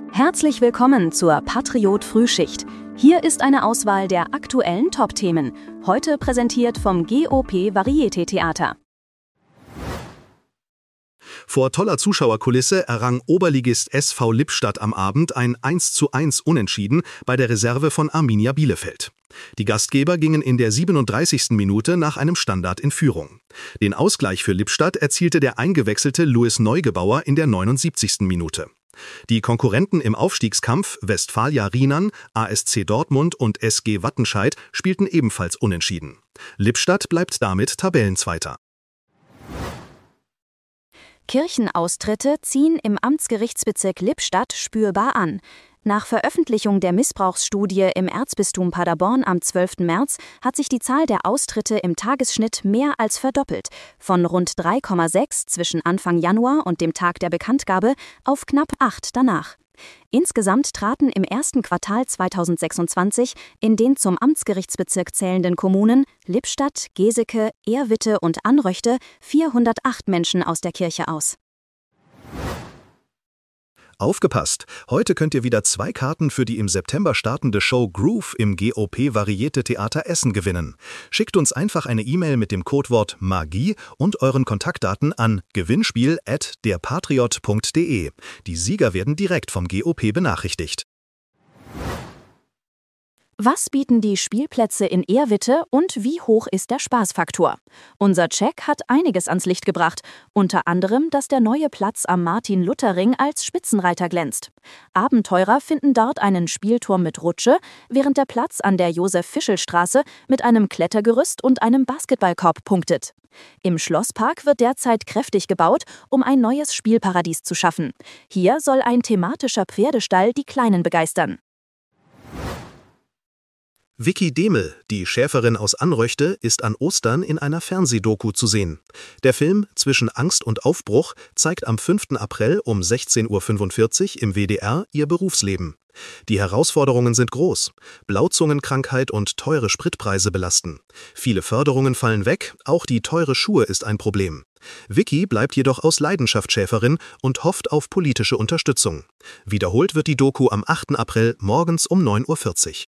Herzlich willkommen zur Patriot Frühschicht. Hier ist eine Auswahl der aktuellen Top-Themen, heute präsentiert vom GOP Varieté Theater. Vor toller Zuschauerkulisse errang Oberligist SV Lippstadt am Abend ein 1:1 Unentschieden bei der Reserve von Arminia Bielefeld. Die Gastgeber gingen in der 37. Minute nach einem Standard in Führung. Den Ausgleich für Lippstadt erzielte der eingewechselte Louis Neugebauer in der 79. Minute. Die Konkurrenten im Aufstiegskampf Westfalia Rienan, ASC Dortmund und SG Wattenscheid spielten ebenfalls unentschieden. Lippstadt bleibt damit Tabellenzweiter. Kirchenaustritte ziehen im Amtsgerichtsbezirk Lippstadt spürbar an. Nach Veröffentlichung der Missbrauchsstudie im Erzbistum Paderborn am 12. März hat sich die Zahl der Austritte im Tagesschnitt mehr als verdoppelt, von rund 3,6 zwischen Anfang Januar und dem Tag der Bekanntgabe auf knapp 8 danach. Insgesamt traten im ersten Quartal 2026 in den zum Amtsgerichtsbezirk zählenden Kommunen Lippstadt, Geseke, Ehrwitte und Anröchte 408 Menschen aus der Kirche aus. Aufgepasst! Heute könnt ihr wieder 2 Karten für die im September startende Show Groove im GOP Varieté Theater Essen gewinnen. Schickt uns einfach eine E-Mail mit dem Codewort MAGIE und euren Kontaktdaten an gewinnspiel@derpatriot.de. Die Sieger werden direkt vom GOP benachrichtigt. Was bieten die Spielplätze in Ehrwitte und wie hoch ist der Spaßfaktor? Unser Check hat einiges ans Licht gebracht, unter anderem, dass der neue Platz am Martin-Luther-Ring als Spitzenreiter glänzt. Abenteurer finden dort einen Spielturm mit Rutsche, während der Platz an der Josef-Fischel-Straße mit einem Klettergerüst und einem Basketballkorb punktet. Im Schlosspark wird derzeit kräftig gebaut, um ein neues Spielparadies zu schaffen. Hier soll ein thematischer Pferdestall die Kleinen begeistern. Vicky Demel, die Schäferin aus Anröchte, ist an Ostern in einer Fernsehdoku zu sehen. Der Film Zwischen Angst und Aufbruch zeigt am 5. April um 16:45 Uhr im WDR ihr Berufsleben. Die Herausforderungen sind groß. Blauzungenkrankheit und teure Spritpreise belasten. Viele Förderungen fallen weg, auch die teure Schuhe ist ein Problem. Vicky bleibt jedoch aus Leidenschaft Schäferin und hofft auf politische Unterstützung. Wiederholt wird die Doku am 8. April morgens um 9:40 Uhr.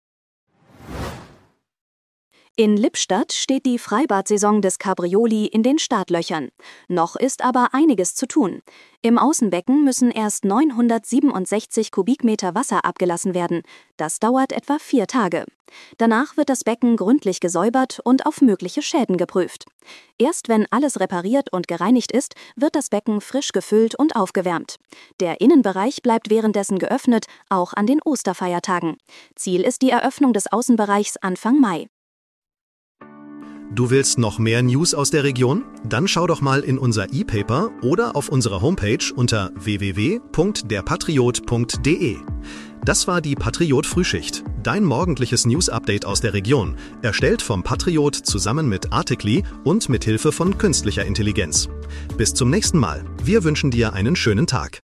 In Lippstadt steht die Freibadsaison des Cabrioli in den Startlöchern. Noch ist aber einiges zu tun. Im Außenbecken müssen erst 967 Kubikmeter Wasser abgelassen werden. Das dauert etwa 4 Tage. Danach wird das Becken gründlich gesäubert und auf mögliche Schäden geprüft. Erst wenn alles repariert und gereinigt ist, wird das Becken frisch gefüllt und aufgewärmt. Der Innenbereich bleibt währenddessen geöffnet, auch an den Osterfeiertagen. Ziel ist die Eröffnung des Außenbereichs Anfang Mai. Du willst noch mehr News aus der Region? Dann schau doch mal in unser E-Paper oder auf unserer Homepage unter www.derpatriot.de. Das war die Patriot Frühschicht, dein morgendliches News-Update aus der Region, erstellt vom Patriot zusammen mit Articly und mit Hilfe von künstlicher Intelligenz. Bis zum nächsten Mal. Wir wünschen dir einen schönen Tag.